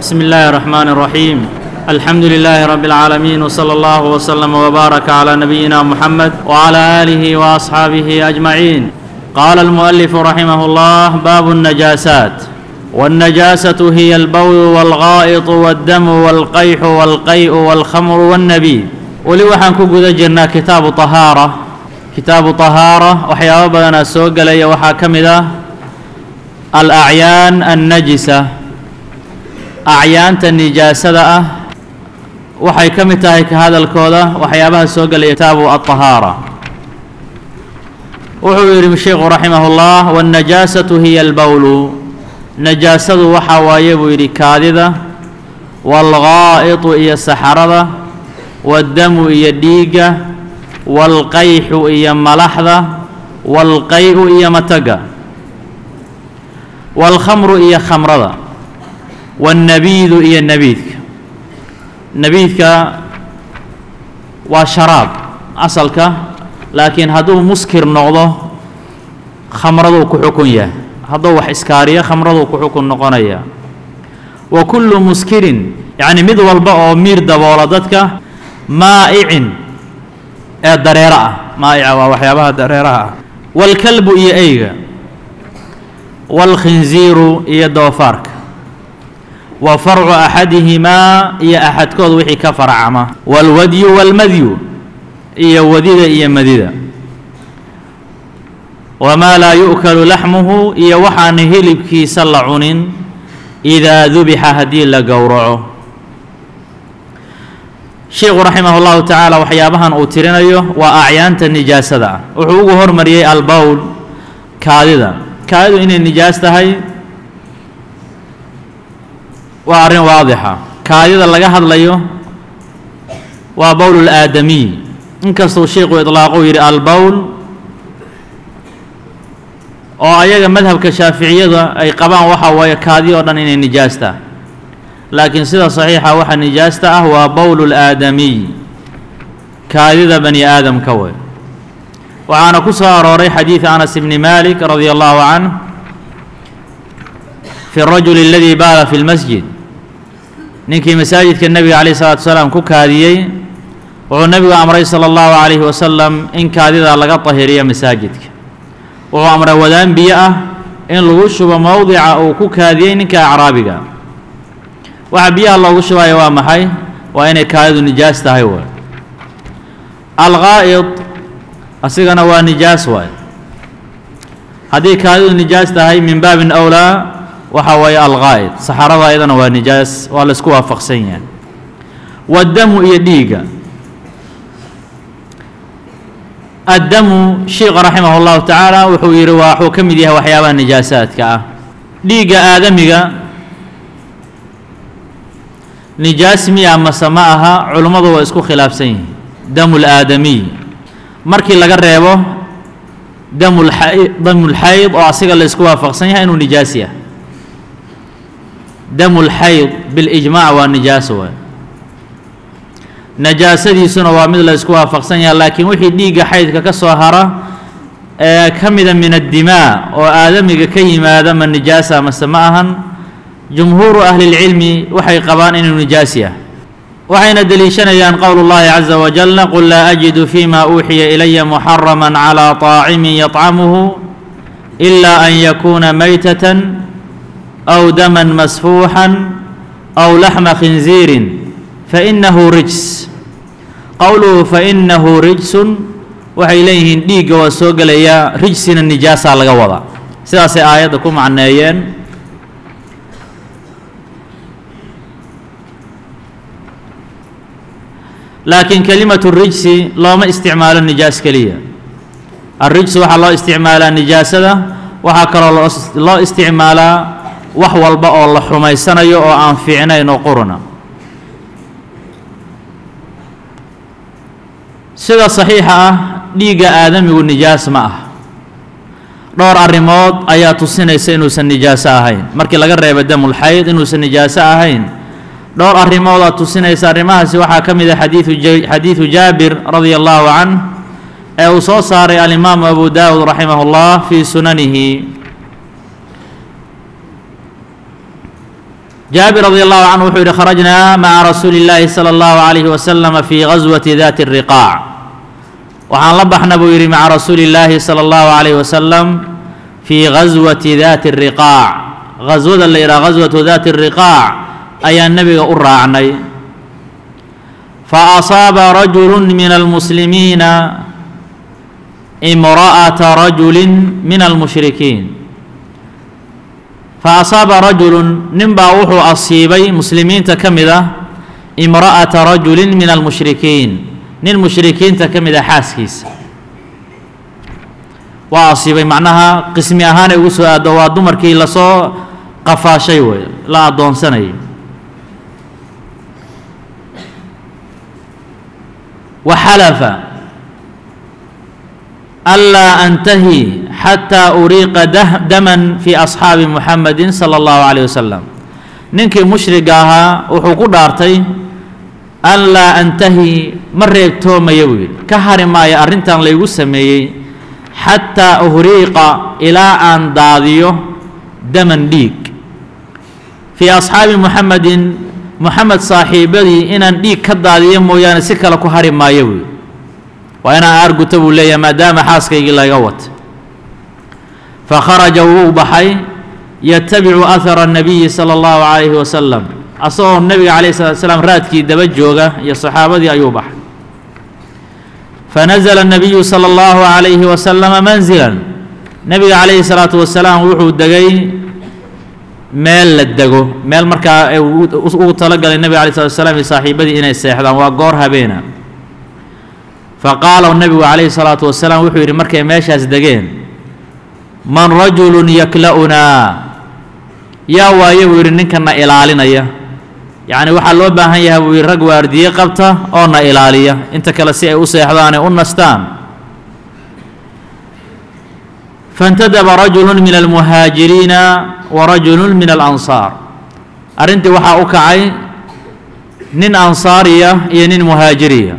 بسم الله الرحمن الرحيم الحمد لله رب العالمين وصلى الله وسلم وبارك على نبينا محمد وعلى آله وأصحابه أجمعين. قال المؤلف رحمه الله: باب النجاسات. والنجاسة هي البول والغائط والدم والقيح والقيء والخمر والنبيذ. weli waxaan ku guda jirnaa kitaabu طahaara waxyaabo badanaa soo gelaya waxaa ka mid ah al-acyaan annajisa. acyaanta nijaasada ah waxay ka mid tahay ka hadalkooda waxyaabaha soo gelaya kitaabu aلطahaara. wuxuu yidhi sheekhu raximah اllah: wالnajaasatu hiya albowlu. najaasadu waxaa waaye buu yidhi kaadida, wاlgaa'iطu iyo saxarada, wاddamu iyo dhiigga, wاlqayxu iyo malaxda, wاlqay'u iyo mataga, wاlkhamru iyo khamrada, wاlnabiidu iyo nabiidka. nabiidka waa sharaab asalka, laakiin hadduu muskir noqdo khamraduu ku xukun yahay. hadduu wax iskaariyo khamraduu ku xukun noqonaya. wa kullu muskirin yacni mid walba oo miir daboola dadka, maa'icin ee dareero ah. maa'ica waa waxyaabaha dareeraha ah. waalkalbu iyo eyga, waalkhinziiru iyo doofaarka, wa farcu axadihimaa iyo axadkood wixii ka farcama, waalwadyu waalmadyu iyo wadida iyo madida, wamaa laa yu'kalu laxmuhu iyo waxaan hilibkiisa la cunin idaa dubixa haddii la gowraco. sheekhu raximah اllahu tacaala waxyaabahan uu tirinayo waa acyaanta nijaasada ah. wuxuu ugu hormariyey albowl, kaadida. kaadidu inay nijaas tahay waa arrin waadixa. kaadida laga hadlayo waa bowl اlaadamiy, inkastuu sheikhu iطlaaquu yidhi albowl, oo ayaga madhabka shaaficiyada ay qabaan waxaa waaye kaadi oo dhan inay nijaas tahay, laakiin sida saxiixa waxa nijaasta ah waa bowl اlaadamiy, kaadida bani aadamka wey. waxaana ku soo arooray xadiid anas bni malik radi allahu canh fi الrajul اladii baala fi اlmasjid. ninkii masaajidka nebiga calayh الsalatu wasalaam ku kaadiyey, wuxuu nebigu amray salى اllahu عalayhi wasalam in kaadida laga طahiriyo masaajidka. wuxuu amray wadaan biyo ah in lagu shubo mowdica uu ku kaadiyey ninka acraabiga. waxa biyaha loogu shubayo waa maxay? waa inay kaadidu nijaas tahay waay. algaa'id asigana waa nijaas waay. haddii kaadidu nijaas tahay min baabin awlaa waxa waaye algaa'id. saxarada ayadana waa nijaas, waa la isku waafaqsan yahay. waddamu iyo dhiigga. addamu sheikha raximah اllahu tacaala wuxuu yidhi waxuu ka mid yahay waxyaabaha nijaasaadka ah. dhiigga aadamiga nijaas miya mase ma aha? culummadu waa isku khilaafsan yihiin. damu اlaadamiy markii laga reebo damulxayd oo asiga la isku waafaqsan yahay inuu nijaas yahay. damulxayd bilijmaac waa nijaas waay. najaasadiisuna waa mid la isku waafaqsan yahay, laakiin wixii dhiigga xaydka ka soo hara ee ka mida min addimaa oo aadamiga ka yimaada ma nijaasa mase ma ahan? jumhuuru ahli اlcilmi waxay qabaan inuu nijaas yahay. waxayna deliishanayaan qowl اllahi caza wajal: qul laa ajidu fima uuxiya ilaya muxarama calى طaacimin yaطcamuhu ila an yakuna maytatan aw daman masfuuxan aw laxma khinziirin fainahu rijs. qowluhu fainahu rijsun waxay leeyihiin dhiigga waa soo gelayaa, rijsina nijaasaa laga wadaa. sidaasay aayadda ku macneeyeen. laakiin kelimatu rijsi looma isticmaalo nijaas keliya. alrijsu waxaa loo isticmaalaa nijaasada, waxaa kaloo loo isticmaalaa wax walba oo la xumaysanayo oo aan fiicnayn oo quruna. sida saxiixa ah dhiigga aadamigu nijaas ma ah. dhowr arrimood ayaa tusinaysa inuusan nijaaso ahayn. markii laga reebo damulxayd inuusan nijaaso ahayn, dhowr arrimoodaa tusinaysa. arrimahaasi waxaa ka mid ah xadiidu jaabir radia allahu canh ee uu soo saaray alimaamu abu daawud raximah اllah fii sunanihi. جابر رضي الله عنه وحيد خرجنا مع رسول الله صلى الله عليه وسلم في غزوة ذات الرقاع وعن لبحنا بويري مع رسول الله صلى الله عليه وسلم في غزوة ذات الرقاع غزوة اللي إلى غزوة ذات الرقاع أي النبي أرعني فأصاب رجل من المسلمين امرأة رجل من المشركين فأصاب رجل نبا وحو أصيبي مسلمين تكمدة امرأة رجل من المشركين المشركين تكمدة حاسكيس وأصيبي معناها قسمي أهاني وسوء دواد دمركي لصو قفا شيء لا دون سنة وحلف ألا أنتهي حتى أريق دما في أصحاب محمد صلى الله عليه وسلم ننكي مشرقاها وحقو دارتي ألا أنتهي مريك توم يوي كهر ما يأرنتان ليقو سمي حتى أريق إلى أن داضيه دما ديك في أصحاب محمد صاحبي إن ديك كداضيه مويان سكالكو هر ما يوي وأنا أرجو تبو لي ما دام حاسك إلا يغوت فخرج وبحي يتبع أثر النبي صلى الله عليه وسلم أصور النبي عليه الصلاة والسلام راتكي دبجوغا يا صحابة أيوبح فنزل النبي صلى الله عليه وسلم منزلا النبي عليه الصلاة والسلام وحو الدقي ميل للدقو ميل مركا وطلق النبي عليه الصلاة والسلام صاحبتي إنا السيحدان وقورها بينا فقال النبي عليه الصلاة والسلام وحير مركي ماشاس دقين من رجل يكلأنا يا وايوير نكنا إلالينا يعني وحال وباها يا وير رق وارديه قبطه أونا إلالية انت كلا سي أسيحضاني أنستان فانتدب رجل من المهاجرين ورجل من الأنصار أرنت وحا أكعي نين أنصارية ينين مهاجرية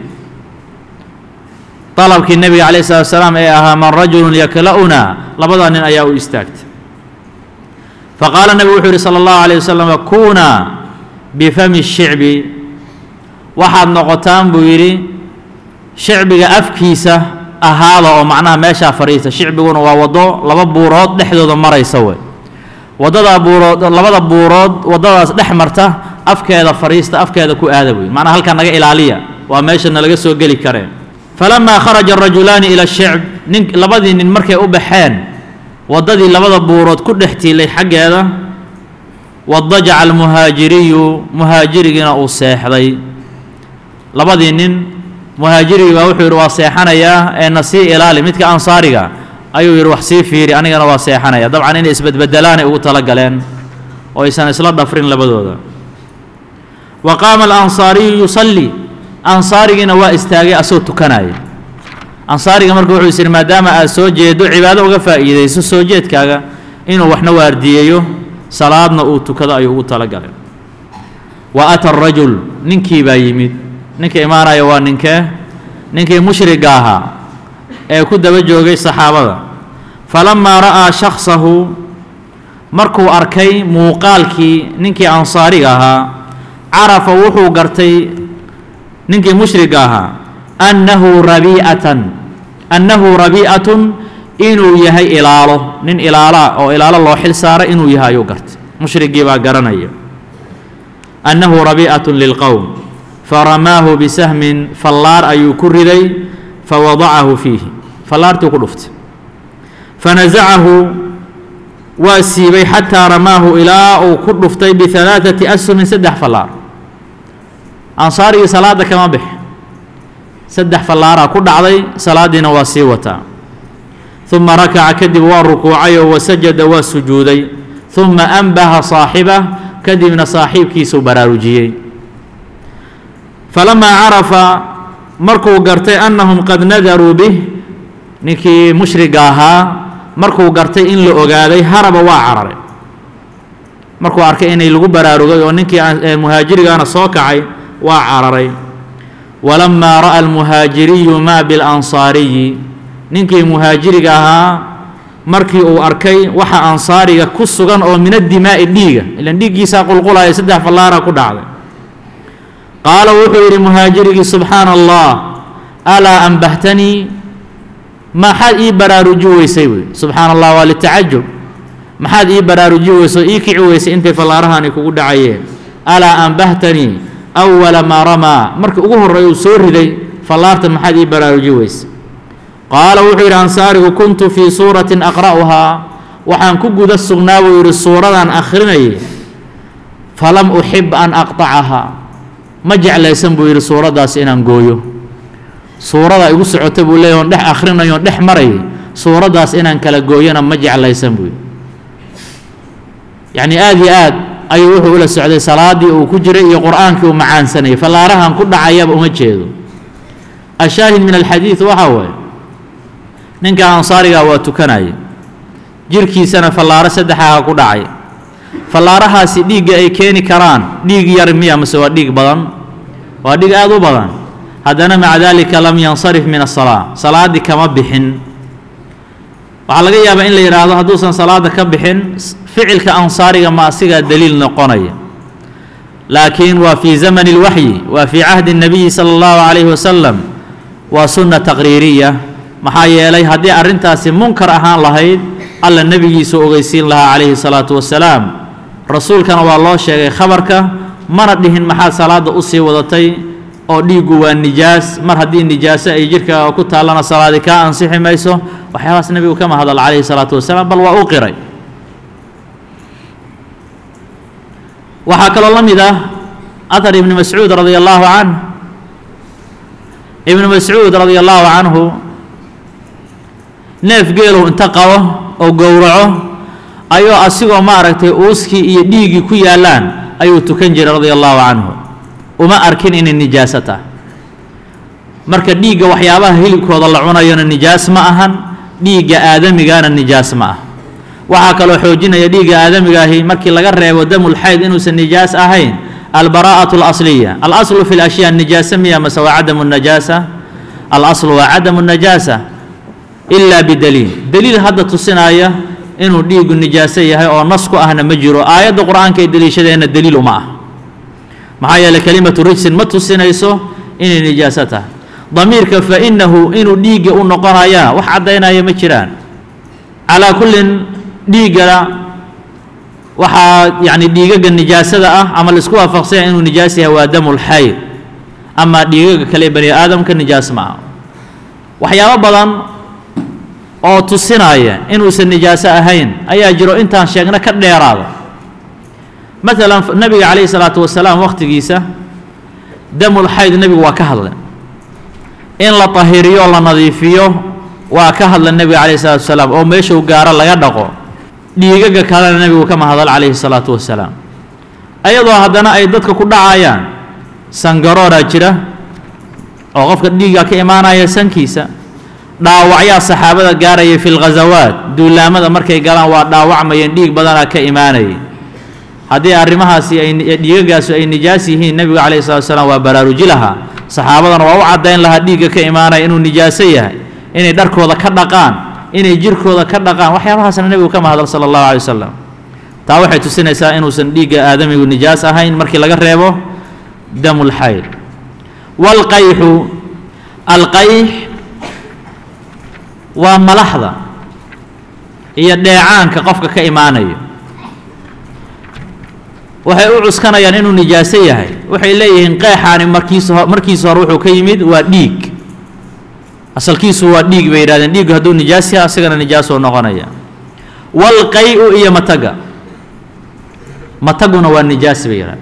طلبك النبي عليه الصلاة والسلام أيها من رجل يكلأنا لبضا أن أياه استاكت فقال النبي صلى الله عليه وسلم كونا بفم الشعب واحد نقطان بويري شعبك أفكيسة أهذا ومعناها ماشا فريسة شعبك ووضو لبضا بورود لحدود مرة يسوي وضا بورود لبضا بورود وضا لحمرته أفكيذا فريسة أفكيذا كو آدبوي معناها هل كان نقا إلالية وماشا نلقسو قلي كرين فلما خرج الرجلان إلى الشعب لبضي نمركي أبحان وضدي لبضا بورود كل احتي لي حق هذا وضجع المهاجري مهاجرينا أصيحضي لبضي نين مهاجري ووحي رواصيحانا يا نسي إلالي متك أنصاريا أيو يروح سيفيري أنا رواصيحانا يا طبعا إني إسبت بدلاني وطلقلين ويسان إسلا دفرين لبضو وقام الأنصاري يصلي أنصارينا واستاجي أسوت كناي أنصاري مركو يصير ما دام أسوجي دو عبادة وقفا إذا يسوجيت كذا إنه وإحنا وارديو صلاتنا أوتو كذا أيوه طلقنا وأتى الرجل ننكي بايمد ننكي إمارة يوان ننكي مشرقاها كد بجوغي صحابة فلما رأى شخصه مركو أركي موقالكي ننكي أنصاريها عرف وحو قرتي ننكي مشرقاها أنه ربيئة إنو يهي إلاله نن إلالا أو إلالا الله حل سارة إنو يهي يوقرت مشرقي باقرانية أنه ربيئة للقوم فرماه بسهم فاللار أي كردي فوضعه فيه فاللار تقلفت فنزعه واسيبي حتى رماه إلى أو كردفتي بثلاثة أسهم سدح فاللار أنصاري صلاة كما بح سدح فاللارا كل عضي صلاة نواسيوتا ثم ركع كدب والركوعي وسجد والسجودي ثم أنبه صاحبه كدب من صاحب كيسو براروجي فلما عرف مركو قرتي أنهم قد نذروا به نكي مشرقاها مركو قرتي إن لأقالي هرب وعرر مركو أركي إني لغو براروجي ونكي مهاجري أنا صوكعي وعرري ولما رأى المهاجري ما بالأنصاري ننكي مهاجرها markii uu arkay waxa ansaariga ku sugan oo min addimaa'i dhiiga ilan dhiiggiisaa qulqulaya 3 fallaara ku dhacday qaala wuxuu yidhi muhaajirigii subxaana allah alaa anbahtanii maxaad ii baraaruji weysay wey subxaana allah waa litacajub maxaad ii baraaruji weysay oo ii kici weysay intay fallaarahani kugu dhacayeen alaa anbahtanii awala maa ramaa markii ugu horreey uu soo riday fallaarta maxaad ii baraaruji weysay qaala wuxuu yidhi ansaarigu kuntu fii suuratin aqra'uhaa waxaan ku guda sugnaa buu yidhi suuradan akhrinayay falam uxib an aqtacahaa ma jeclaysan buu yidhi suuraddaas inaan gooyo suurada igu socota buu leeyahy oon dhex akhrinayo oon dhex marayay suuraddaas inaan kala gooyona ma jeclaysan buu yidhi yacni aad iyo aad ayuu wuxuu ula socday salaaddii uu ku jiray iyo qur'aankii uu macaansanayay fallaarahan ku dhacayaba uma jeedo ashaahid min alxadiid waxaa waaye ninka ansaarigaa waa tukanaya jirkiisana fallaaro 3 ku dhacay fallaarahaasi dhiigga ay keeni karaan dhiig yar miya mase waa dhiig badan waa dhiig aad u badan haddana maca daalika lam yansarif min asalaa salaaddii kama bixin waxaa laga yaabaa in la yidhaahdo hadduusan salaada ka bixin ficilka ansaariga ma asigaa daliil noqonaya laakiin waa fii zamani اlwaxyi waa fii cahdi الnabiyi salى اllahu calayhi wasalam waa sunna taqriiriya maxaa yeelay haddii arrintaasi munkar ahaan lahayd alla nebigiisu ogeysiin lahaa calayhi salaatu wasalaam rasuulkana waa loo sheegay khabarka mana dhihin maxaad salaadda u sii wadatay oo dhiiggu waa nijaas mar haddii nijaaso ay jirkaaga ku taallana salaadi kaa ansixi mayso waxyaabahaas nebigu kama hadal calayhi salaatu wasalaam bal waa u qiray waxaa kaloo la mid ah athar ibni mascuud radia allahu canh ibnu mascuud radia allahu canhu neef geelow inta qabo oo gowraco ayuu asigoo maaragtay uuskii iyo dhiiggii ku yaallaan ayuu tukan jiray radia allahu canhu uma arkin inay nijaaso tahay marka dhiigga waxyaabaha hilibkooda la cunayona nijaas ma ahan dhiigga aadamigaana nijaas ma ah waxaa kaloo xoojinaya dhiigga aadamigaahi markii laga reebo damulxayd inuusan nijaas ahayn albaraa'atu alasliya alaslu fi lashyaa nijaasa miya mase waa cadamu najaasa alaslu waa cadamu najaasa ilaa bidaliil daliil hadda tusinaya inuu dhiiggu nijaaso yahay oo nas ku ahna ma jiro aayadda qur'aanka ay deliishadeenna daliil uma ah maxaa yeeley kelimatu rijsin ma tusinayso inay nijaaso tahay damiirka fa innahu inuu dhiigga u noqonayana wax caddaynaya ma jiraan calaa kullin dhiiggana waxaa yacni dhiigaga nijaasada ah ama la isku waafaqsanya inuu nijaas yahay waa damulxayd amaa dhiigaga kale bani aadamka nijaas ma aha waxyaabo badan oo tusinaya inuusan nijaaso ahayn ayaa jiro intaan sheegna ka dheeraada maalan nebiga calayhi salaatu wasalaam wakhtigiisa damulxayd nebigu waa ka hadlay in la tahiriyo la nadiifiyo waa ka hadla nebiga calayhi salaatu wasalaam oo meeshuu gaaro laga dhaqo dhiigaga kalena nebigu kama hadal calayhi salaatu wasalaam ayadoo haddana ay dadka ku dhacayaan sangarooraa jira oo qofka dhiigga ka imaanaya sankiisa dhaawacyaa saxaabada gaaraya fi lghazawaat duulaamada markay galaan waa dhaawacmayeen dhiig badanaa ka imaanayay haddii arrimahaasi ay dhiigagaasu ay nijaas yihiin nebigu calayhi salatu wasalaam waa baraaruji lahaa saxaabadana waa u caddayn lahaa dhiigga ka imaanaya inuu nijaaso yahay inay dharkooda ka dhaqaan inay jirkooda ka dhaqaan waxyaabahaasna nebigu kama hadal sala allahu alay wasalam taa waxay tusinaysaa inuusan dhiigga aadamigu nijaas ahayn markii laga reebo damulxayd waalqayxu alqayx waa malaxda iyo dheecaanka qofka ka imaanayo waxay u cuskanayaan inuu nijaaso yahay waxay leeyihiin qeexaani markiisa hore wuxuu ka yimid waa dhiig asalkiisu waa dhiig bay yidhahdeen dhiiggu hadduu nijaas yahay asagana nijaasoo noqonaya walqay-u iyo mataga mataguna waa nijaas bay yidhahdeen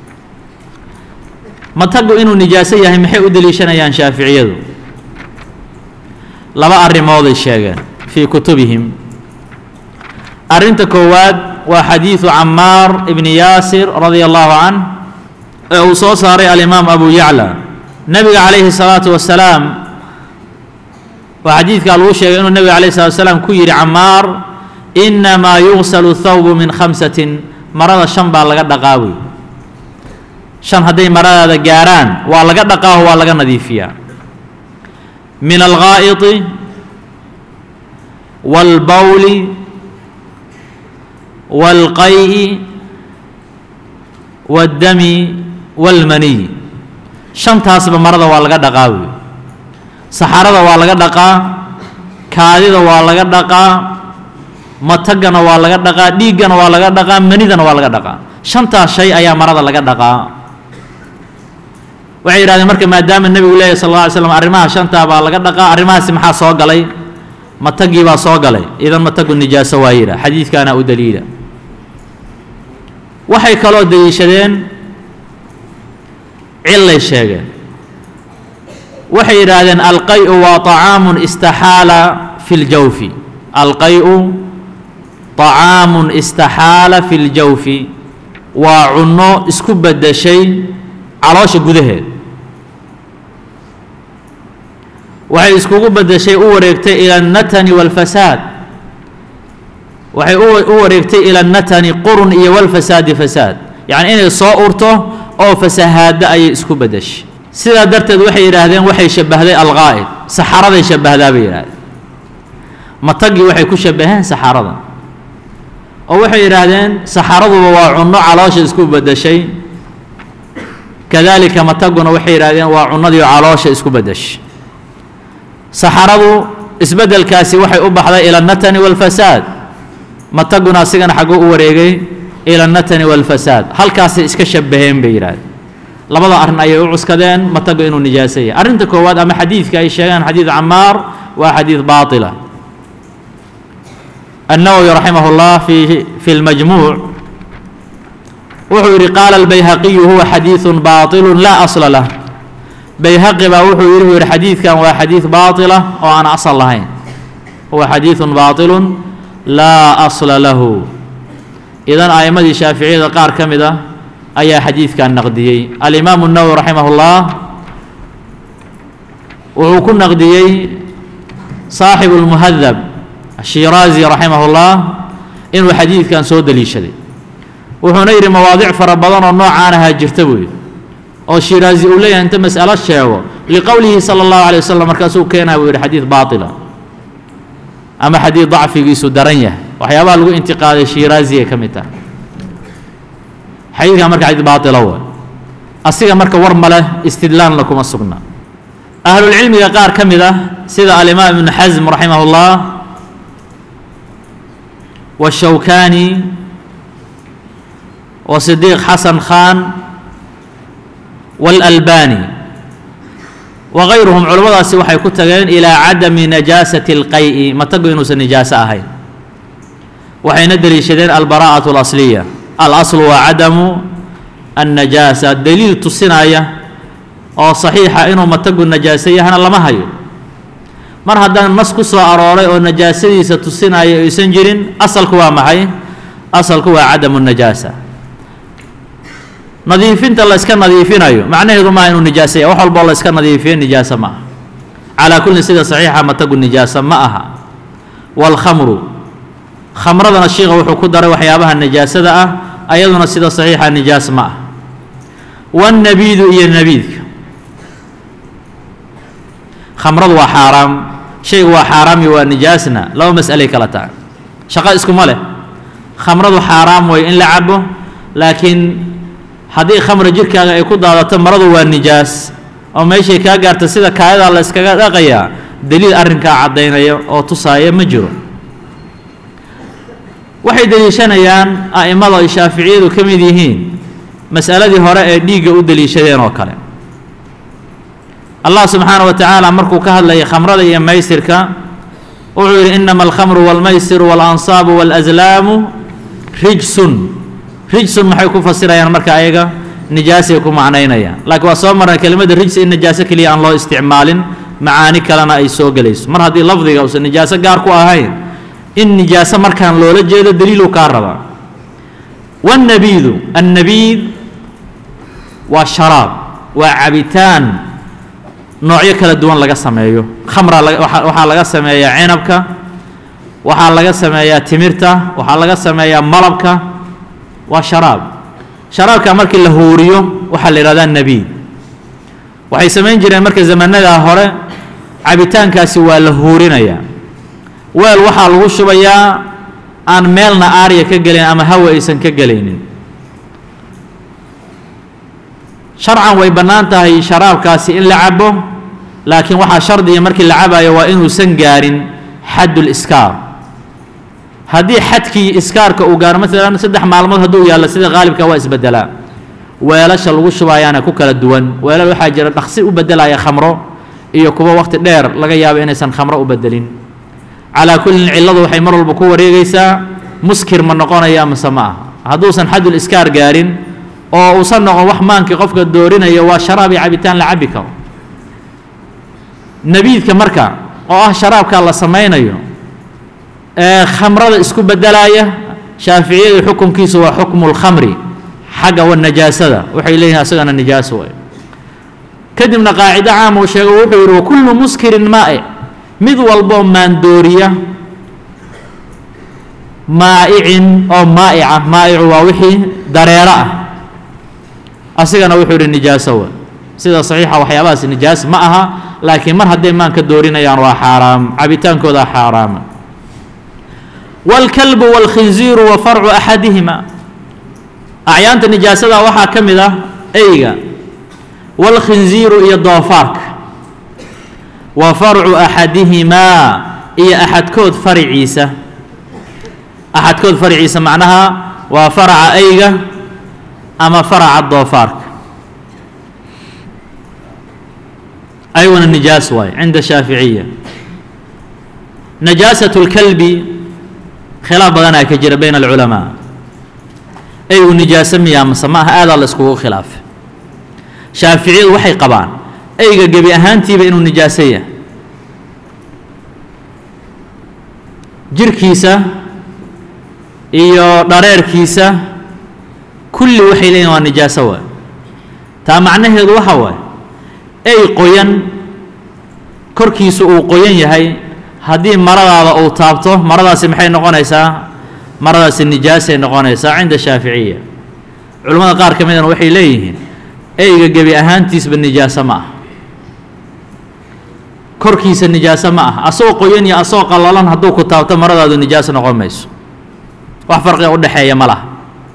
matagu inuu nijaaso yahay maxay u deliishanayaan shaaficiyadu laba arrimooday sheegeen fii kutubihim arrinta koowaad waa xadiidu camaar ibni yaasir radia allahu canh ee uu soo saaray alimaam abu yacla nebiga calayhi salaatu wasalaam waa xadiidkaa lagu sheegay inuu nebiga calayhi salatu wasalaam ku yidhi camaar inamaa yugsalu thawbu min khamsatin marada 5 baa laga dhaqaa wey 5 hadday maradaada gaaraan waa laga dhaqaaho waa laga nadiifiyaa min alghaa'iti والبول والقيء والدم والمني شنتاس بمرضى والغا دقاوي سحارة والغا دقا كاديدا والغا دقا متقنا والغا دقا ديقنا والغا دقا منيدنا والغا دقا شنتاس شيء أيا مرضى لغا دقا waxay yiraahdeen marka maadaama nabigu leeyahay sallallahu alayhi wasallam arimaha shanta baa laga dhaqaa arimahaasi maxaa soo galay matagi baa soo galay idan matagu nijaaso waayira xadiidkana u daliila waxay kaloo daliishadeen cillay sheegeen waxay yiraahdeen alqay'u wa ta'aamun istahala fil jawfi alqay'u ta'aamun istahala fil jawfi wa cunno isku badashay caloosha gudaheed waxay iskugu badashay u wareegtay ila natani wal fasad waxay u wareegtay ila natani qurun iyo wal fasad fasad yani inay soo urto oo fasahaada ay isku badashay sida darteed waxay yiraahdeen waxay shabahday alqaa'id saxarada shabahdaa bay yiraahdeen matagi waxay ku shabaheen saxarada oo waxay yiraahdeen saxaradu waa cunno caloosha isku badashay كذلك متقنا وحي رادين وعنادي علوشة اسكو بدش سحروا اسبدل كاسي وحي أبحضا إلى النتن والفساد متقنا سيغن حقو وريغي إلى النتن والفساد هل كاسي اسكشب بهم بيراد لبدا أرن أي أعوز كذين متقوا إنو نجاسية أرن تكواد أما حديث كأي شيئان حديث عمار وحديث باطلة النووي رحمه الله في المجموع وحوري قال البيهقي هو حديث باطل لا أصل له بيهقي وحوري حديث كان هو حديث باطلة وأنا أصل لهين هو حديث باطل لا أصل له إذن أئمة الشافعية قار كمدة أي حديث كان نقديي الإمام النووي رحمه الله وكن نقديي صاحب المهذب الشيرازي رحمه الله إنه حديث كان سود لي شديد wuxuuna yiri mawaadic fara badan oo noocaanaha jirta weey oo Shiraazi uu leeyahay inta mas'ala sheego liqawlihi sallallahu alayhi wasallam markaasuu keenay uu yiri xadiis baatila ama xadiis dacfigiisu daran yahay waxyaabaha lagu intiqaaday Shiraazi ka mid ah xadiiska marka xadiis baatila waa asiga marka war male istidlaan la kuma sugna ahlul ilmiga qaar kamid ah sida al-imam ibn Hazm rahimahullah wa Shawkani وصديق حسن خان والألباني وغيرهم علماء سوحي كتغين إلى عدم نجاسة القيء ما تقوينوا سنجاسة هاي وحين ندري شدين البراءة الأصلية الأصل وعدم النجاسة دليل تصناية أو صحيحة إنه ما تقوي النجاسية هنا لما هاي مرحبا نسكو سواروري والنجاسة ستصناية يسنجرين أصل كوا معي أصل كوا عدم النجاسة نظيفين الله إسكان نظيفين أيوه معناه ما إنه نجاسة وحول بالله إسكان نظيفين نجاسة معه على كل سيدة صحيحة ما تقول نجاسة معها والخمر خمرنا الشيخ وحكود در وحيابها النجاسة ده أيضا سيدة صحيحة نجاسة معها والنبيذ إيه النبيذ خمر وحرام شيء وحرام ونجاسنا لو مسألة كلتان شقاء اسكم ماله خمر وحرام وإن لعبه لكن haddii khamra jirkaaga ay ku daadato maradu waa nijaas oo meeshay ka gaarto sida kaayada la iskaga dhaqaya daliil arrinka cadeynaya oo tusaaya ma jiro waxay daliishanayaan aimada shaafiiciyadu kamid yihiin mas'aladii hore ee dhiiga u daliishadeen oo kale Allah subhanahu wa ta'ala markuu ka hadlay khamrada iyo maysirka wuxuu yiri innamal khamru wal maysiru wal ansabu wal azlamu rijsun rijsun maxay ku fasirayaan marka ayaga nijaasay ku macnaynayaan laakiin waa soo maray kelimada rijs in nijaasa kaliya aan loo isticmaalin macaani kalena ay soo galayso mar haddii lafdiga uusan nijaasa gaar ku ahayn in nijaasa markaan loola jeedo daliilu ka raba والنبيذ النبيذ والشراب وعبيتان نوعية كلا دوان لغا سميو خمرة وحا لغا سميا عنبك وحا لغا سميا تمرتا وحا لغا سميا ملبك وشراب شراب كمرك اللهوريو وحا لرادا النبيذ وحي سمين جرين مركز زماننا هوري عبيتان كاسي والهورينيا weel waxaa lagu shubayaa aan meelna aarya ka gelin ama hawa aysan ka gelaynin sharcan way bannaan tahay sharaabkaasi in la cabo laakiin waxaa shardiya markii la cabayo waa inuusan gaarin xaddul iskaar haddii xadkii iskaarka uu gaaro maalan 3 maalmood hadduu yaallo sida qaalibka waa isbedelaa weelasha lagu shubayaana ku kala duwan weelal waxaa jira dhaqsi u bedelaya khamro iyo kuwa waqti dheer laga yaabo inaysan khamro u bedelin calaa kullin cilladu waxay mar walba ku wareegaysaa muskir ma noqonaya amase ma aha hadduusan xaddul iskaar gaarin oo uusan noqon wax maankii qofka doorinaya waa sharaab iyo cabitaan la cabi karo nabiidka marka oo ah sharaabka la samaynayo ee khamrada isku bedelaya shaaficiyadu xukunkiisu waa xukmul khamri xagga wanajaasada waxay leeyihiin asagana najaaso way kadibna qaacida caam uu sheegay wuxuu yidhi kullu muskirin maa'i mid walbo maandooriya maa'icin oo maa'ica maa'icu waa wixii dareero ah asigana wuxuu yidhi nijaaso way sida saxiixa waxyaabahaas nijaas ma aha laakiin mar hadday maanka doorinayaan waa xaaraam cabitaankooda xaaraama والكلب والخنزير وفرع أحدهما أعيانت النجاسة وحا كمدة أيغا والخنزير إيا الضوافارك وفرع أحدهما إيا أحد كود فرع عيسى أحد كود فرع عيسى معناها وفرع أيغا أما فرع الضوافارك أيوة النجاسة عند الشافعية نجاسة الكلب خلاف بدنا كجرا بين العلماء أي النجاسة ميا مسماها هذا اللي اسكوه خلاف شافعي وحي قبان أي جبي أهانتي بينه النجاسية جر كيسة إيو ضرير كيسة كل وحي لين والنجاسة هو تا معناه هذا هو أي قيان كركيس أو قيان يهي haddii maradaada uu taabto maradaasi maxay noqonaysaa maradaasi nijaasay noqonaysaa cinda shaaficiya culimada qaar ka midana waxay leeyihiin eyga gebi ahaantiisba nijaaso ma aha korkiisa nijaaso ma aha asoo qoyan iyo asoo qallalan hadduu ku taabto maradaadu nijaaso noqon mayso wax farqiga u dhexeeya ma laha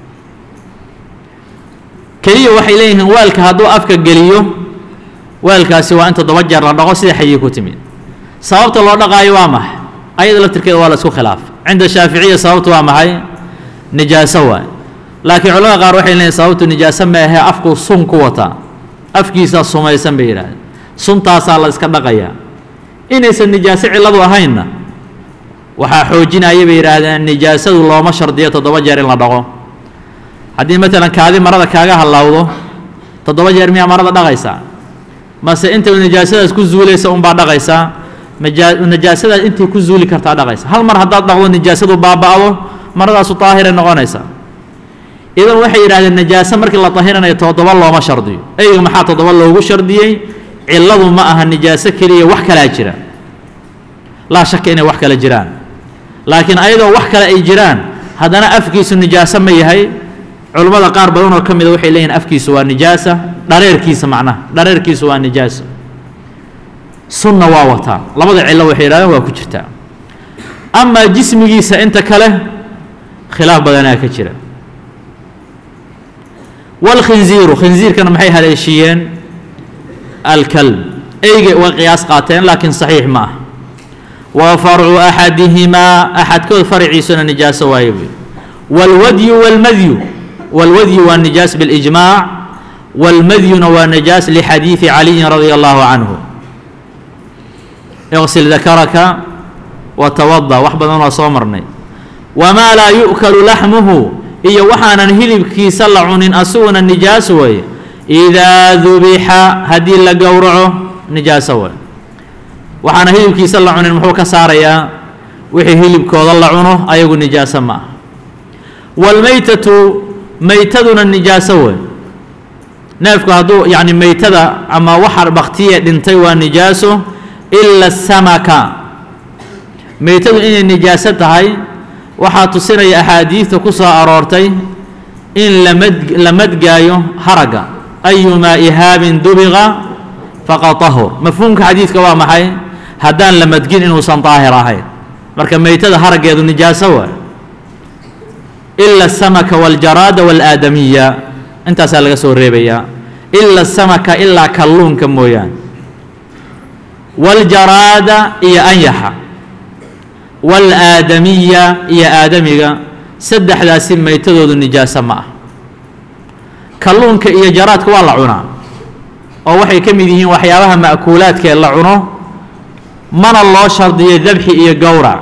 keliya waxay leeyihiin weelka hadduu afka geliyo weelkaasi waa in 7 jeer la dhaqo sida xayii ku timid sababta loo dhaqaayo waa maxay ayada laftirkeeda waa la isku khilaaf cinda shaaficiya sababtu waa maxay nijaaso waay laakiin culamada qaar waxay leeyihiin sababtu nijaaso ma ahee afku sun ku wataa afkiisa sumaysan bay yidhaahdeen suntaasaa la iska dhaqayaa inaysan nijaaso cilladu ahaynna waxaa xoojinaya bay yidhaahdeen nijaasadu looma shardiyo 7 jeer in la dhaqo haddii maalan kaadi marada kaaga hallawdo 7 jeer miyaa marada dhaqaysaa mase inta nijaasadaas ku zuulaysa unbaa dhaqaysaa najaasadaas intay ku zuuli kartaa dhaqaysa hal mar haddaad dhaqdo nijaasadu baaba'do maradaasu daahiray noqonaysaa idan waxay yidhahdeen najaaso markii la tahiranayo 7 looma shardiyo eyga maxaa 7 loogu shardiyey cilladu ma aha nijaaso keliya wax kalaa jira laa shaka inay wax kala jiraan laakiin ayadoo wax kale ay jiraan haddana afkiisu nijaaso ma yahay culimmada qaar badan oo ka mida waxay leeyihin afkiisu waa nijaasa dhareerkiisa macnaha dhareerkiisu waa nijaaso sunna waa wataa labada cillo waxay yidhahdeen waa ku jirtaa amaa jismigiisa inta kale khilaaf badanaa ka jira walkhinziiru khinziirkana maxay haleeshiyeen alkalb eyga way qiyaas qaateen laakiin saxiix ma ah wa farcu axadihimaa axadkood farciisuna nijaaso waaye buy walwadyu walmadyu walwadyu waa nijaas bilijmaac walmadyuna waa nijaas lixadiidi caliyin radia allahu canhu اغسل ذكرك وتوضأ وحبا وصو مرني وما لا يؤكل لحمه إيا وحانا هلب كي سلعون أسونا النجاس وي إذا ذبح هدي لقورعه نجاس وي وحانا هلب كي سلعون المحوك ساريا وحي هلب كوضلعونه أيقو نجاس ما والميتة ميتدنا النجاس وي نافك هدو يعني ميتدا أما وحر بختية دنتي ونجاسه إلا السمكة ميتد إن النجاسة هاي وحاط سنة أحاديث كسا أرورتي إن لمد جايو هرجا أيما إهاب دبغ فقد طهر مفهوم حديث كوام هاي هدان لمد جين إنه صن طاهرة هاي marka maytada harageedu nijaaso waa ila asamaka waljaraada waalaadamiya intaasaa laga soo reebayaa ila asamaka ilaa kalluunka mooyaane waljaraada iyo anyaxa waalaadamiya iyo aadamiga saddexdaasi maytadoodu nijaaso ma ah kalluunka iyo jaraadka waa la cunaa oo waxay ka mid yihiin waxyaabaha ma'kuulaadkee la cuno mana loo shardiyo dabxi iyo gowrac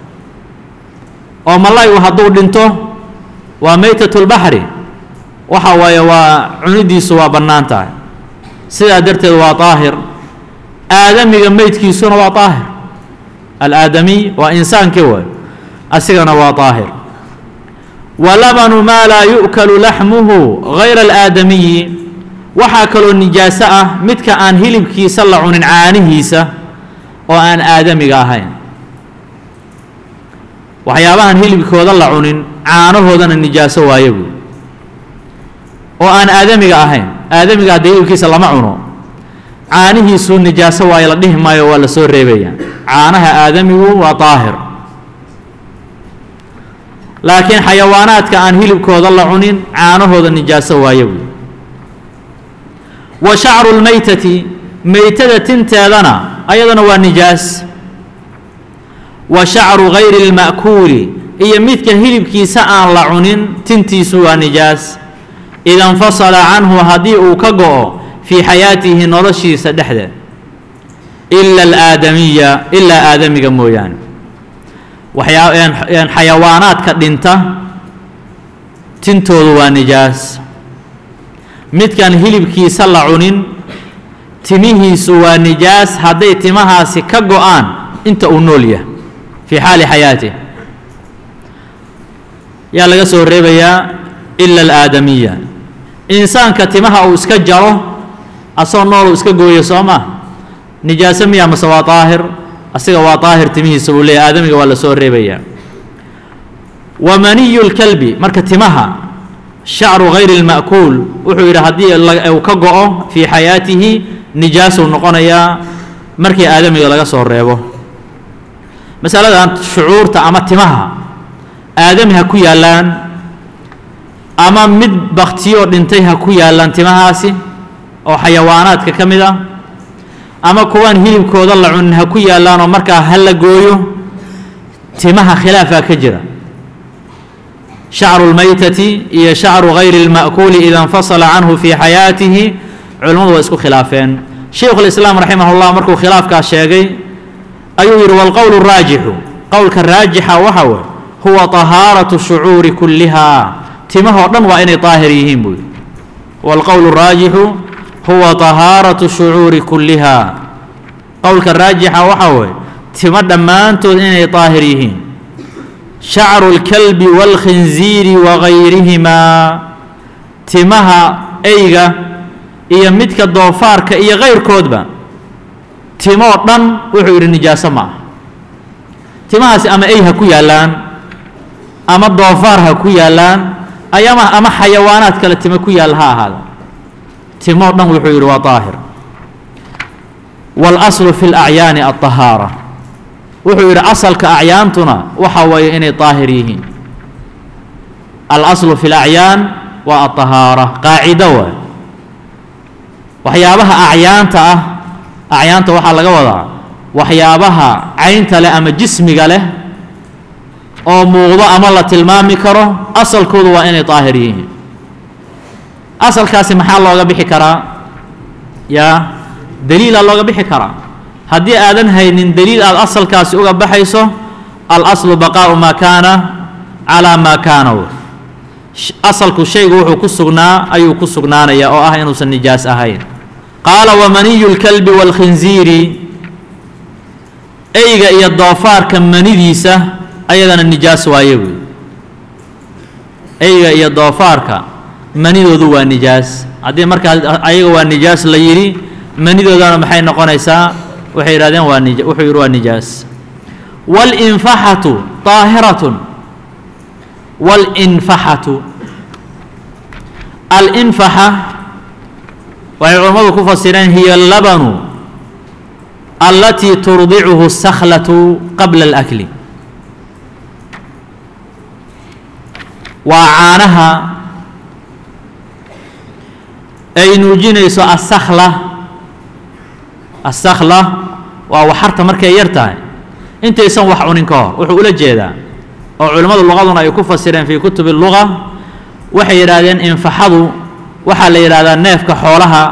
oo malaygu hadduu dhinto waa maytatulbaxri waxa waaye waa cunidiisu waa bannaan tahay sidaa darteed waa daahir aadamiga meydkiisuna waa daahir alaadamiy waa insaankii waay asigana waa daahir walabanu maa laa yu'kalu laxmuhu gayra alaadamiyi waxaa kaloo nijaaso ah midka aan hilibkiisa la cunin caanihiisa oo aan aadamiga ahayn waxyaabahan hilibkooda la cunin caanahoodana nijaaso waaye buy oo aan aadamiga ahayn aadamiga haddii hilibkiisa lama cuno caanihiisuu nijaaso waaye la dhihi maayo waa la soo reebaya caanaha aadamigu waa daahir laakiin xayawaanaadka aan hilibkooda la cunin caanahooda nijaaso waaye buy wa shacru lmaytati maytada tinteedana ayadana waa nijaas wa shacru gayri اlma'kuuli iyo midka hilibkiisa aan la cunin tintiisu waa nijaas ida infasala canhu haddii uu ka go'o fii xayaatihi noloshiisa dhexdeed ila alaadamiya ilaa aadamiga mooyaane xayawaanaadka dhinta tintoodu waa nijaas midkan hilibkiisa la cunin timihiisu waa nijaas hadday timahaasi ka go'aan inta uu nool yahay fii xaali xayaatih yaa laga soo reebayaa ila alaadamiya insaanka timaha uu iska jaro asoo nool uu iska gooyo soo maa nijaaso miya mase waa daahir asiga waa daahir timihiisa buu leeyahy aadamiga waa la soo reebayaa wa maniyu lkalbi marka timaha shacru gayri اlma'kuul wuxuu yidhi haddii uu ka go'o fii xayaatihi nijaasuu noqonayaa markii aadamiga laga soo reebo masaladan shucuurta ama timaha aadami ha ku yaallaan ama mid baktiyoo dhintay ha ku yaallaan timahaasi oo xayawaanaadka ka mid ah ama kuwaan hilibkooda la cunin ha ku yaallaanoo markaa ha la gooyo timaha khilaafaa ka jira shacru lmaytati iyo shacru gayri اlma'kuuli ida infasala canhu fii xayaatihi culimmadu waa isku khilaafeen shaykhu lislaam raximah اllah markuu khilaafkaas sheegay ayuu yidhi walqowl raajixu qowlka raajixa waxa way huwa طahaaraةu shucuuri kullihaa timahoo dhan waa inay daahir yihiin buu yidhi walqowl raajixu huwa طahaaraةu shucuuri kullihaa qowlka raajixa waxa way timo dhammaantood inay daahir yihiin shacru اlkalbi wاlkhinziiri wagayrihimaa timaha eyga iyo midka doofaarka iyo kayrkoodba timoo dhan wuxuu yidhi nijaaso ma ah timahaasi ama ey ha ku yaallaan ama doofaar ha ku yaallaan ama xayawaanaad kale timo ku yaal ha ahaada timoo dhan wuxuu yidhi waa daahir waalaslu fi اlacyaani aلطahaara wuxuu yidhi asalka acyaantuna waxa weeye inay daahir yihiin alaslu fi اlacyaan waa aلطahaara qaacido waay waxyaabaha acyaanta ah acyaanta waxaa laga wadaa waxyaabaha caynta leh ama jismiga leh oo muuqdo ama la tilmaami karo asalkoodu waa inay daahir yihiin asalkaasi maxaa looga bixi karaa yaa daliilaa looga bixi karaa haddii aadan haynin daliil aad asalkaasi uga baxayso alaslu baqaa'u maa kaana calaa maa kaana asalku shaygu wuxuu ku sugnaa ayuu ku sugnaanaya oo ah inuusan nijaas ahayn qaala wamaniyu lkalbi wاlkhinziiri eyga iyo doofaarka manidiisa ayadana nijaas waaye wey eyga iyo doofaarka manidoodu waa nijaas haddii markaa ayaga waa nijaas la yidhi manidoodana maxay noqonaysaa waxay yidhahdeen wuxuu yidhi waa nijaas wاlinfaxatu طaahiratun wاlinfaxatu alinfaxa waxay culammadu ku fasireen hiya allabanu allatii turdicuhu الsakhlatu qabla اlakli وعانها أي نوجينيسو السخلة وحرت مركا يرتاي انت يسان وحعونين كهر وحقول جيدا وعلماء اللغة أي كفسرين في كتب اللغة وحي يرادين انفحضوا وحال يرادين نيف كحولها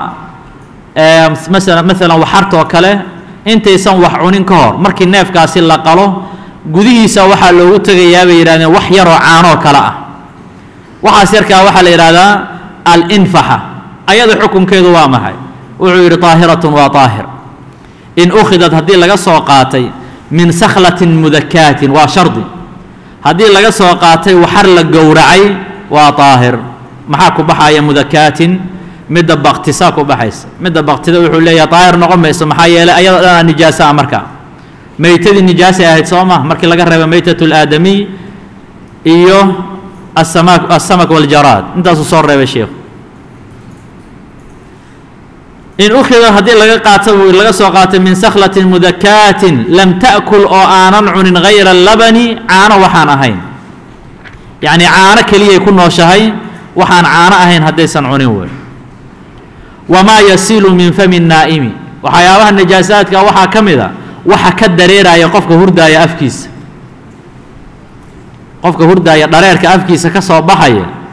مثلا وحرت وكله انت يسان وحعونين كهر مركي النيف كاسي لقالو قديسا وحال لو تغيابي يرادين وحيرو عانو كلا وحاسيركا وحال يرادين الانفحة أيضا حكم كيدو وامهي وعير طاهرة وطاهر إن أخذت هذه لغا سوقاتي من سخلة مذكات وشرد هذه لغا سوقاتي وحرل قورعي وطاهر محاكو بحايا مذكات مدى باقتساكو بحيس مدى باقتساكو وحول لي طاهر نقوم بيسو محايا أيضا نجاسة أمركا ميتة النجاسة أهيد صومة مركي لغا ريبا ميتة الآدمي إيوه السمك والجراد انت صور ريبا الشيخ إن أخذ هذه لغا سوقات من سخلة مذكات لم تأكل أو آنا عن غير اللبن عانا وحان أهين يعني عانا كليه يكون نوشهي وحان عانا أهين هديسا عنوه وما يسيل من فم النائم وحياوها النجاسات وحا كمذا وحا كالدريرة يقفك هردا يا أفكيس قفك هردا يا دريرك أفكيس كسو بحي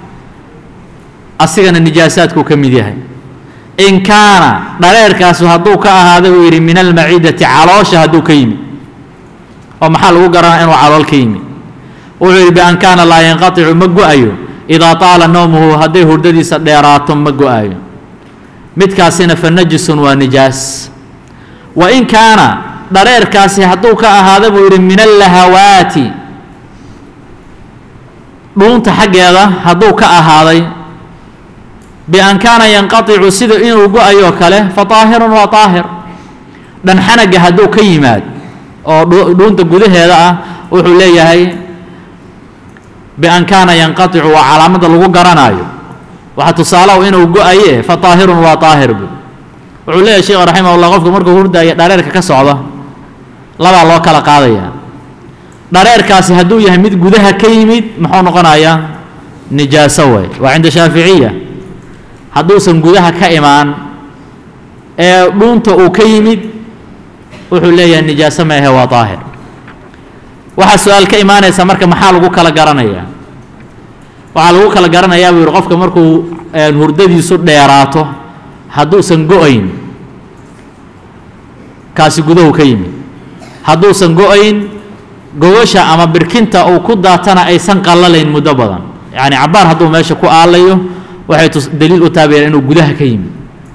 أصيغن النجاسات كمذيها إن كان دريركاس هدو كأهذا ويري من المعدة علوش هدو كيمي ومحل وقرأ إنه على الكيمي ويري بأن كان لا ينقطع مقو أيو إذا طال نومه هديه هرددي سديرات مقو أيو متكاسين فالنجس ونجاس وإن كان دريركاس هدو كأهذا ويري من اللهوات دون تحق هذا هدو كأهذا بأن كان ينقطع سيد إنه قو كله فطاهر وطاهر دان حنق هدو كيمات أو دون تقوله هذا وحوليه هاي بأن كان ينقطع وعلامة لغو قرانايو وحتصالوا إنه قو فطاهر وطاهر وحوليه الشيخ رحمه الله غفق مركو هردا داريرك كسعودة لبا الله كلا قاضية داريركاسي هدو يهمد قوذها كيمت محون قنايا نجاسوي وعند شافعية hadduusan gudaha ka imaan ee dhuunta uu ka yimid wuxuu leeyahay nijaaso ma aha waa daahir waxa su'aal ka imaanaysa marka maxaa lagu kala garanayaa waxa lagu kala garanayaa buu qofka markuu hurdadiisu dheeraato hadduusan go'ayn kaasi gudaha ka yimid hadduusan go'ayn gogosha ama birkinta uu ku daatana aysan qallalayn muddo badan yani cabaar hadduu meesha ku aalayo waxay daliil u taabeen inuu gudaha ka yimid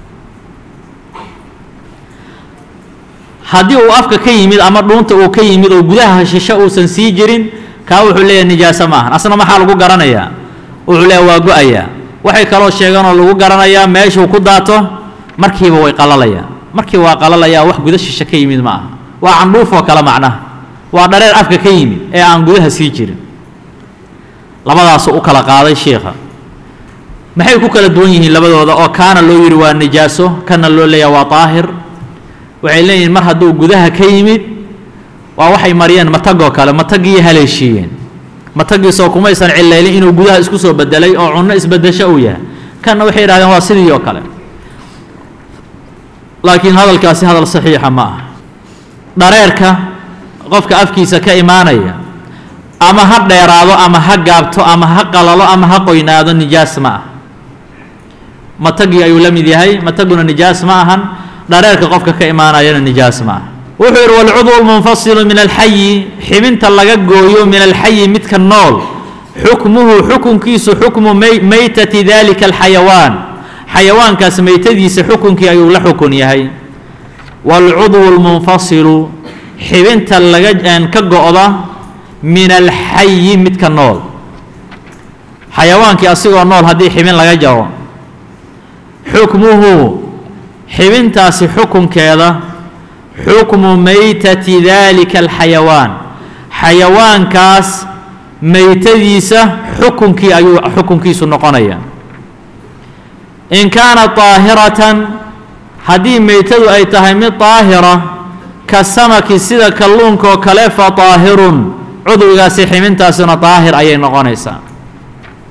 haddii uu afka ka yimid ama dhuunta uu ka yimid oo gudaha shisho uusan sii jirin ka wuxuu leeyahay nijaaso ma ahan asna maxaa lagu garanayaa wuxuu leeyahay waa go'aya waxay kaloo sheegaan oo lagu garanayaa meeshuu ku daato markiiba way qalalayaan markii waa qalalayaa wax gudaha shisho ka yimid ma aha waa candhuuf oo kala macnaha waa dhareer afka ka yimid ee aan gudaha sii jirin labadaas u kala qaaday sheekha maxay ku kala duwan yihiin labadooda oo kaana loo yiri waa nijaaso kana loo leeyahay waa daahir waxay leeyihiin mar hadduu gudaha ka yimid waa waxay mariyeen matagoo kale matagii haleeshiyeen matagiisoo kumaysan cilaylin inuu gudaha isku soo bedelay oo cunno isbedesho uu yahay kana waxay yidhahdeen waa sidii oo kale laakiin hadalkaasi hadal saxiixa ma aha dhareerka qofka afkiisa ka imaanaya ama ha dheeraado ama ha gaabto ama ha qalalo ama ha qoynaado nijaas ma aha matagii ayuu la mid yahay mataguna nijaas ma ahan dhareerka qofka ka imaanayana nijaas ma aha wuxuu yidhi walcudwu lmunfasilu min alxayi xibinta laga gooyo min alxayi midka nool xukmuhu xukunkiisu xukmu maytati dalika alxayawaan xayawaankaas maytadiisa xukunkii ayuu la xukun yahay walcudwu lmunfasilu xibinta laga ka go'da min alxayi midka nool xayawaankii asigoo nool haddii xibin laga jaro xukmuhu xibintaasi xukunkeeda xukmu maytati dalika alxayawaan xayawaankaas maytadiisa xukunkii ayuu xukunkiisu noqonaya in kaanat daahiratan haddii maytadu ay tahay mid daahira ka samaki sida kalluunka oo kale fa daahirun cudwigaasi xibintaasina daahir ayay noqonaysaa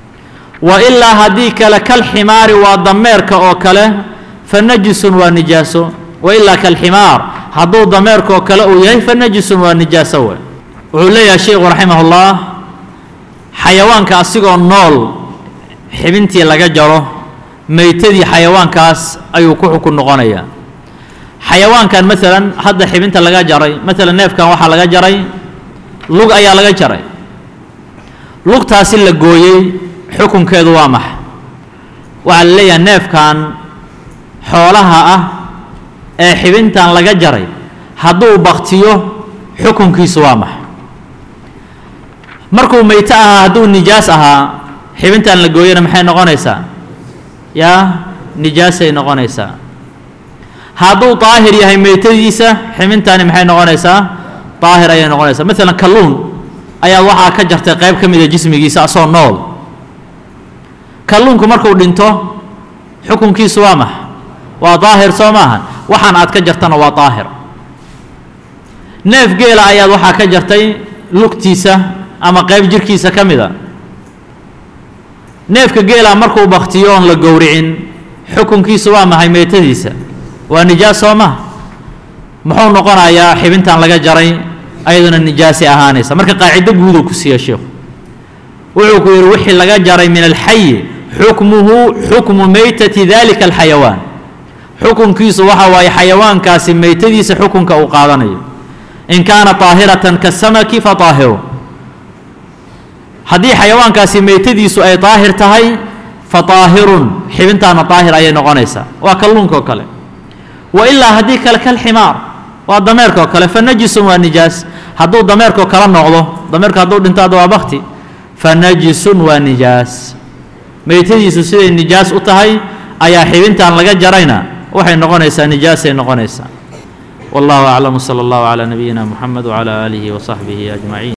وإلا هديك لك الحمار والضميرك أو كله فنجس ونجاسه وإلا كالحمار هدو ضميرك أو كله ويهي فنجس ونجاسه وعلي يا شيخ رحمه الله حيوان كأسيقو النول حبنتي لغا جرو ميتدي حيوان كاس أيو كوحو كنغانيا حيوان كان مثلا هذا حبنت لغا جري مثلا نيف كان وحا لغا جري لوغ أيا لغا جري لوغ تاسي لغويي حكم كيدو وامح وعلي النيف كان حولها حبنتان لغا جري هدو بغتيو حكم كيس وامح مركو ميتاها هدو نجاسها حبنتان لغويي محي نغانيسا يا نجاسة نغانيسا هادو طاهر يهي ميتديسة حمنتاني محي نغانيسا طاهر أي نغانيسا مثلا كاللون أي وحا كجرت قيب كميدة جسمي جيسا أصول نول كاللون كمركو دينتو حكم كي سوامح وطاهر سوامها وحان عاد كجرتنا وطاهر نيف قيلة أي وحا كجرتي لوكتيسة أما قيب جركيسة كميدة نيف كقيلة مركو بختيون لقورعين حكم كي سوامح هي ميتديسة ونجاسة ما محو نقرأ يا حبنتان لغا جري أيضا النجاسة أهانيسة مركا قاعدة قودو كسي يا شيخ وعوكو يروحي لغا جري من الحي حكمه حكم ميتة ذلك الحيوان حكم كيس وحوى حيوان كاسم ميتديس حكم كأوقاضني إن كان طاهرة كالسمك فطاهر هذه حيوان كاسم ميتديس أي طاهر تهي فطاهر حبنتان طاهر أي نغانيسة وكلونكو كله وإلا هديك لك الحمار والضميرك وكله فنجس ونجاس هدو ضميرك وكله نعضه ضميرك هدو دنتادو وبختي فنجس ونجاس ميتديس سيدي النجاس أتهي أيا حبنتان لغا جرينا وحي نغانيسا نجاسة نغانيسا والله أعلم صلى الله على نبينا محمد وعلى آله وصحبه أجمعين